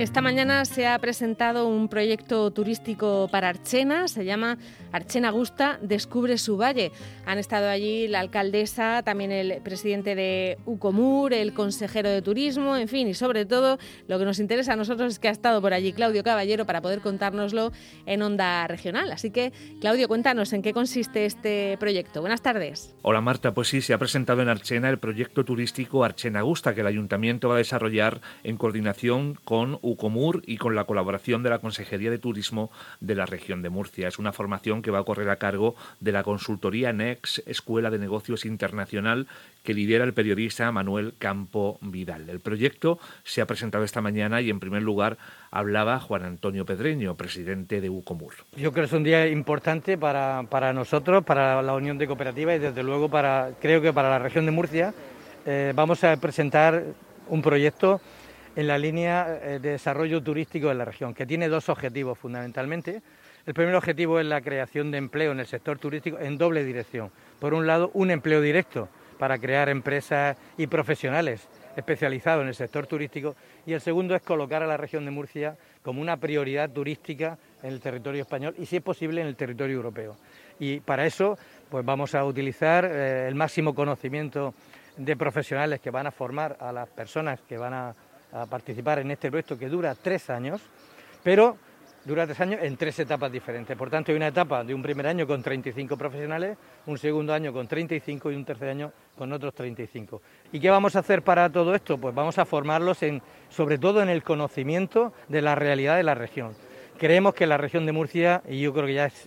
Esta mañana se ha presentado un proyecto turístico para Archena, se llama Archena Gusta, descubre su valle. Han estado allí la alcaldesa, también el presidente de Ucomur, el consejero de turismo, en fin, y sobre todo lo que nos interesa a nosotros es que ha estado por allí Claudio Caballero para poder contárnoslo en Onda Regional. Así que, Claudio, cuéntanos en qué consiste este proyecto. Buenas tardes. Hola Marta, pues sí, se ha presentado en Archena el proyecto turístico Archena Gusta, que el Ayuntamiento va a desarrollar en coordinación con Ucomur y con la colaboración de la Consejería de Turismo de la región de Murcia. Es una formación que va a correr a cargo de la consultoría NEX, Escuela de Negocios Internacional, que lidera el periodista Manuel Campo Vidal. El proyecto se ha presentado esta mañana y en primer lugar hablaba Juan Antonio Pedreño, presidente de Ucomur. Yo creo que es un día importante para nosotros, para la Unión de Cooperativas y desde luego creo que para la región de Murcia. Vamos a presentar un proyecto en la línea de desarrollo turístico de la región, que tiene dos objetivos fundamentalmente. El primer objetivo es la creación de empleo en el sector turístico en doble dirección. Por un lado, un empleo directo para crear empresas y profesionales especializados en el sector turístico, y el segundo es colocar a la región de Murcia como una prioridad turística en el territorio español y, si es posible, en el territorio europeo. Y para eso pues vamos a utilizar el máximo conocimiento de profesionales que van a formar a las personas que van a participar en este proyecto, que dura 3 años, pero dura 3 años en 3 etapas diferentes. Por tanto, hay una etapa de un primer año con 35 profesionales, un segundo año con 35 y un tercer año con otros 35. ¿Y qué vamos a hacer para todo esto? Pues vamos a formarlos sobre todo en el conocimiento de la realidad de la región. Creemos que la región de Murcia, y yo creo que ya es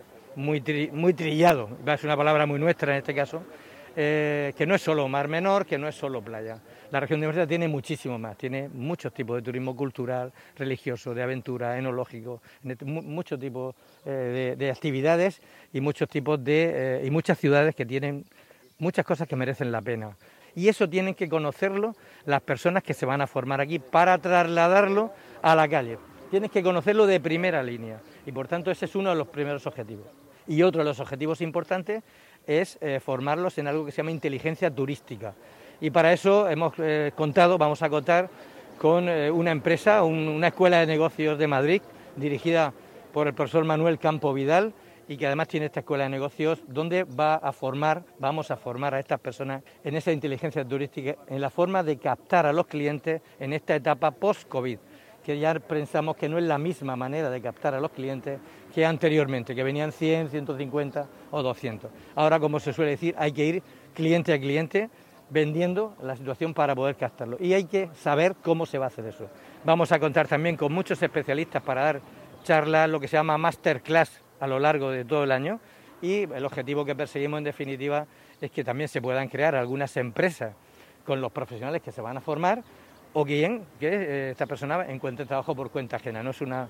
muy trillado, va a ser una palabra muy nuestra en este caso, que no es solo mar menor, que no es solo playa. La región de Murcia tiene muchísimo más, tiene muchos tipos de turismo cultural, religioso, de aventura, enológico, muchos tipos de actividades y muchos tipos y muchas ciudades que tienen muchas cosas que merecen la pena. Y eso tienen que conocerlo las personas que se van a formar aquí para trasladarlo a la calle. Tienes que conocerlo de primera línea y por tanto ese es uno de los primeros objetivos. Y otro de los objetivos importantes es formarlos en algo que se llama inteligencia turística. Y para eso vamos a contar con una empresa, una escuela de negocios de Madrid, dirigida por el profesor Manuel Campo Vidal, y que además tiene esta escuela de negocios donde vamos a formar a estas personas en esa inteligencia turística, en la forma de captar a los clientes en esta etapa post-COVID, que ya pensamos que no es la misma manera de captar a los clientes que anteriormente, que venían 100, 150 o 200. Ahora, como se suele decir, hay que ir cliente a cliente vendiendo la situación para poder captarlo. Y hay que saber cómo se va a hacer eso. Vamos a contar también con muchos especialistas para dar charlas, lo que se llama masterclass, a lo largo de todo el año. Y el objetivo que perseguimos, en definitiva, es que también se puedan crear algunas empresas con los profesionales que se van a formar, o bien que esta persona encuentre trabajo por cuenta ajena.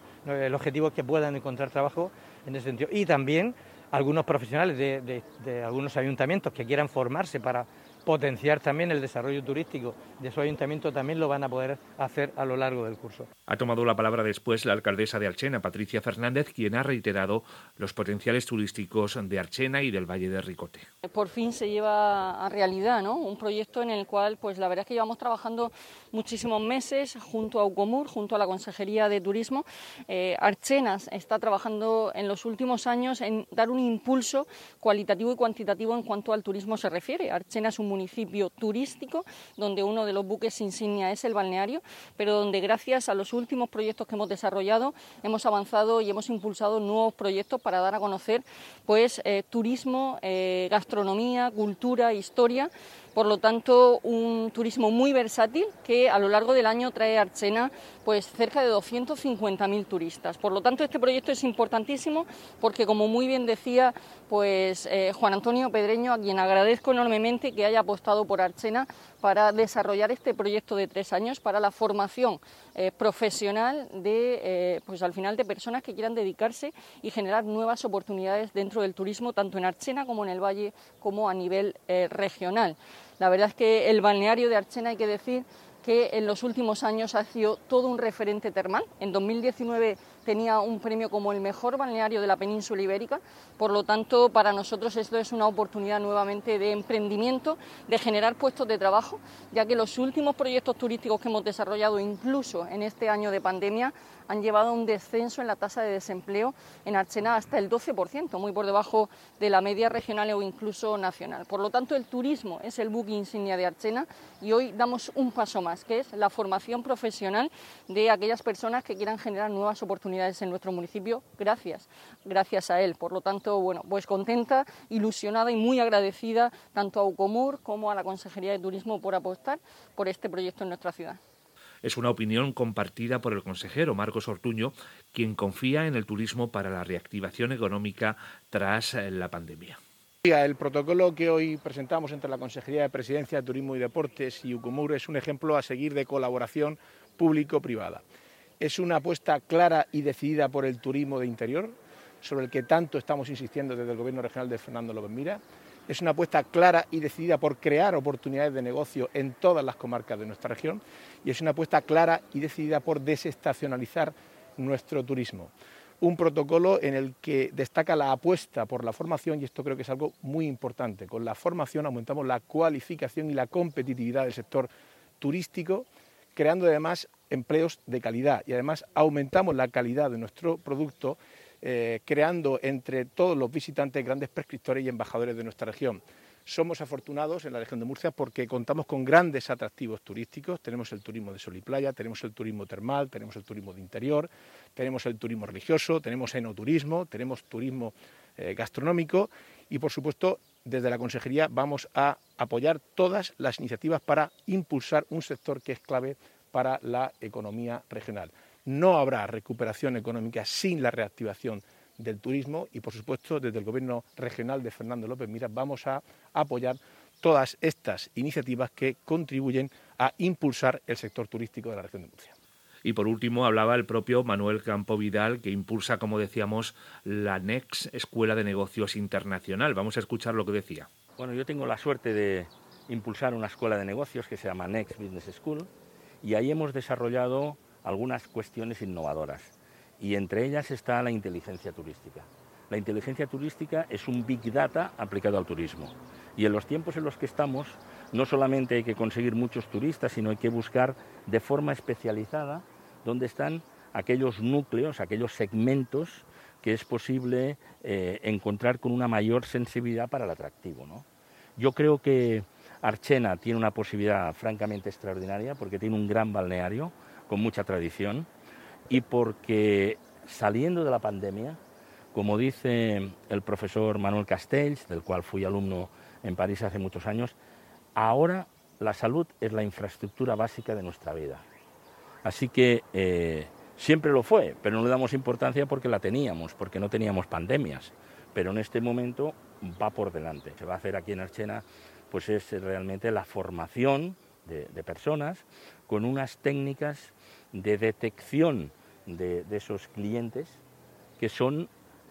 El objetivo es que puedan encontrar trabajo en ese sentido. Y también algunos profesionales de algunos ayuntamientos que quieran formarse para potenciar también el desarrollo turístico de su ayuntamiento, también lo van a poder hacer a lo largo del curso. Ha tomado la palabra después la alcaldesa de Archena, Patricia Fernández, quien ha reiterado los potenciales turísticos de Archena y del Valle de Ricote. Por fin se lleva a realidad, ¿no? Un proyecto en el cual, pues la verdad es que llevamos trabajando muchísimos meses junto a Ucomur, junto a la Consejería de Turismo. Archena está trabajando en los últimos años en dar un impulso cualitativo y cuantitativo en cuanto al turismo se refiere. Archena es un municipio turístico donde uno de los buques insignia es el balneario, pero donde gracias a los últimos proyectos que hemos desarrollado hemos avanzado y hemos impulsado nuevos proyectos para dar a conocer pues turismo, gastronomía, cultura, historia. Por lo tanto, un turismo muy versátil que a lo largo del año trae a Archena pues cerca de 250.000 turistas. Por lo tanto, este proyecto es importantísimo porque, como muy bien decía pues Juan Antonio Pedreño, a quien agradezco enormemente que haya apostado por Archena para desarrollar este proyecto de 3 años para la formación profesional de pues al final de personas que quieran dedicarse y generar nuevas oportunidades dentro del turismo, tanto en Archena como en el Valle, como a nivel regional. La verdad es que el balneario de Archena, hay que decir que en los últimos años ha sido todo un referente termal. En 2019 tenía un premio como el mejor balneario de la península ibérica. Por lo tanto, para nosotros esto es una oportunidad nuevamente de emprendimiento, de generar puestos de trabajo, ya que los últimos proyectos turísticos que hemos desarrollado, incluso en este año de pandemia, han llevado a un descenso en la tasa de desempleo en Archena hasta el 12%, muy por debajo de la media regional o incluso nacional. Por lo tanto, el turismo es el buque insignia de Archena y hoy damos un paso más, que es la formación profesional de aquellas personas que quieran generar nuevas oportunidades en nuestro municipio, gracias a él. Por lo tanto, bueno, pues contenta, ilusionada y muy agradecida tanto a Ucomur como a la Consejería de Turismo por apostar por este proyecto en nuestra ciudad. Es una opinión compartida por el consejero Marcos Ortuño, quien confía en el turismo para la reactivación económica tras la pandemia. El protocolo que hoy presentamos entre la Consejería de Presidencia, Turismo y Deportes y Ucomur es un ejemplo a seguir de colaboración público-privada. Es una apuesta clara y decidida por el turismo de interior, sobre el que tanto estamos insistiendo desde el Gobierno regional de Fernando López Miras. Es una apuesta clara y decidida por crear oportunidades de negocio en todas las comarcas de nuestra región y es una apuesta clara y decidida por desestacionalizar nuestro turismo. Un protocolo en el que destaca la apuesta por la formación y esto creo que es algo muy importante. Con la formación aumentamos la cualificación y la competitividad del sector turístico, creando además empleos de calidad y además aumentamos la calidad de nuestro producto, creando entre todos los visitantes grandes prescriptores y embajadores de nuestra región. Somos afortunados en la región de Murcia porque contamos con grandes atractivos turísticos, tenemos el turismo de sol y playa, tenemos el turismo termal, tenemos el turismo de interior, tenemos el turismo religioso, tenemos enoturismo, tenemos turismo gastronómico y por supuesto desde la Consejería vamos a apoyar todas las iniciativas para impulsar un sector que es clave para la economía regional. No habrá recuperación económica sin la reactivación del turismo y, por supuesto, desde el Gobierno regional de Fernando López Miras vamos a apoyar todas estas iniciativas que contribuyen a impulsar el sector turístico de la región de Murcia. Y por último hablaba el propio Manuel Campo Vidal, que impulsa, como decíamos, la NEX Escuela de Negocios Internacional. Vamos a escuchar lo que decía. Bueno, yo tengo la suerte de impulsar una escuela de negocios que se llama NEX Business School y ahí hemos desarrollado algunas cuestiones innovadoras y entre ellas está la inteligencia turística. La inteligencia turística es un Big Data aplicado al turismo y en los tiempos en los que estamos no solamente hay que conseguir muchos turistas, sino hay que buscar de forma especializada dónde están aquellos núcleos, aquellos segmentos que es posible encontrar con una mayor sensibilidad para el atractivo, ¿no? Yo creo que Archena tiene una posibilidad francamente extraordinaria porque tiene un gran balneario con mucha tradición y porque saliendo de la pandemia, como dice el profesor Manuel Castells, del cual fui alumno en París hace muchos años, ahora la salud es la infraestructura básica de nuestra vida. Así que siempre lo fue, pero no le damos importancia porque la teníamos, porque no teníamos pandemias. Pero en este momento va por delante. Se va a hacer aquí en Archena, pues es realmente la formación de personas con unas técnicas de detección de esos clientes que son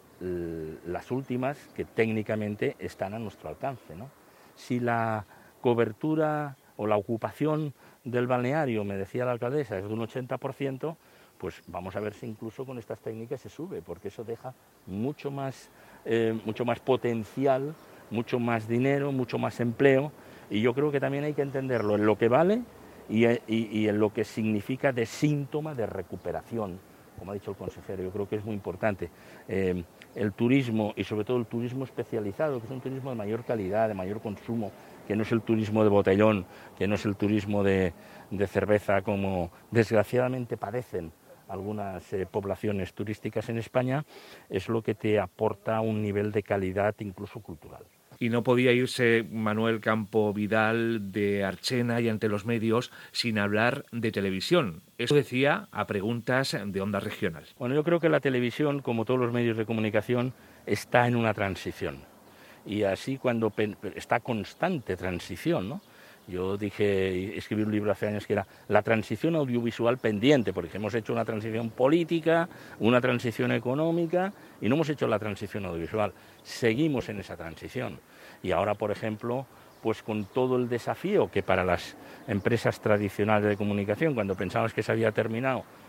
las últimas que técnicamente están a nuestro alcance, ¿no? Si la cobertura o la ocupación del balneario, me decía la alcaldesa, es de un 80%, pues vamos a ver si incluso con estas técnicas se sube, porque eso deja mucho más potencial, mucho más dinero, mucho más empleo, y yo creo que también hay que entenderlo en lo que vale y en lo que significa de síntoma de recuperación, como ha dicho el consejero. Yo creo que es muy importante. El turismo, y sobre todo el turismo especializado, que es un turismo de mayor calidad, de mayor consumo, que no es el turismo de botellón, que no es el turismo de cerveza, como desgraciadamente padecen algunas poblaciones turísticas en España, es lo que te aporta un nivel de calidad incluso cultural. Y no podía irse Manuel Campo Vidal de Archena y ante los medios sin hablar de televisión. Eso decía a preguntas de Onda Regional. Bueno, yo creo que la televisión, como todos los medios de comunicación, está en una transición. Y así cuando está constante transición, ¿no? Yo escribí un libro hace años que era la transición audiovisual pendiente, porque hemos hecho una transición política, una transición económica y no hemos hecho la transición audiovisual. Seguimos en esa transición. Y ahora, por ejemplo, pues con todo el desafío que para las empresas tradicionales de comunicación, cuando pensábamos que se había terminado,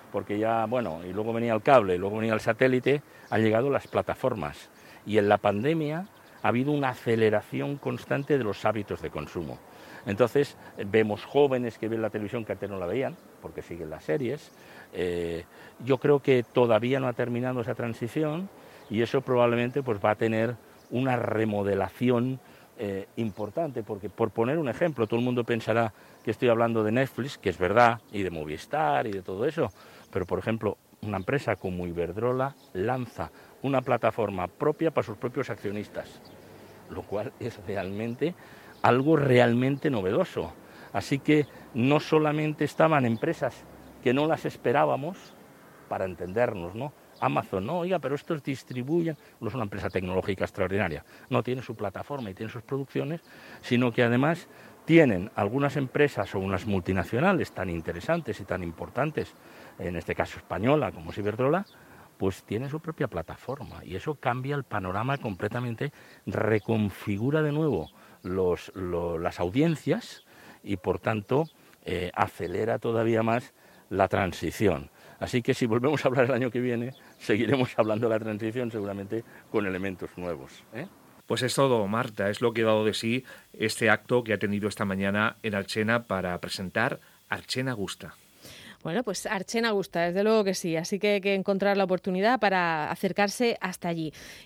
porque ya, bueno, y luego venía el cable, y luego venía el satélite, han llegado las plataformas. Y en la pandemia ha habido una aceleración constante de los hábitos de consumo. Entonces, vemos jóvenes que ven la televisión que antes no la veían, porque siguen las series. Yo creo que todavía no ha terminado esa transición y eso probablemente pues, va a tener una remodelación importante, porque por poner un ejemplo, todo el mundo pensará que estoy hablando de Netflix, que es verdad, y de Movistar y de todo eso, pero por ejemplo, una empresa como Iberdrola lanza una plataforma propia para sus propios accionistas, lo cual es realmente algo realmente novedoso. Así que no solamente estaban empresas que no las esperábamos, para entendernos, ¿no? Amazon, no, oiga, pero estos distribuyen, no es una empresa tecnológica extraordinaria, no tiene su plataforma y tiene sus producciones, sino que además tienen algunas empresas o unas multinacionales tan interesantes y tan importantes, en este caso española como es Iberdrola, pues tiene su propia plataforma y eso cambia el panorama completamente, reconfigura de nuevo las audiencias y por tanto acelera todavía más la transición. Así que si volvemos a hablar el año que viene, seguiremos hablando de la transición seguramente con elementos nuevos, ¿eh? Pues es todo, Marta, es lo que ha dado de sí este acto que ha tenido esta mañana en Archena para presentar Archena Gusta. Bueno, pues Archena Gusta, desde luego que sí, así que hay que encontrar la oportunidad para acercarse hasta allí.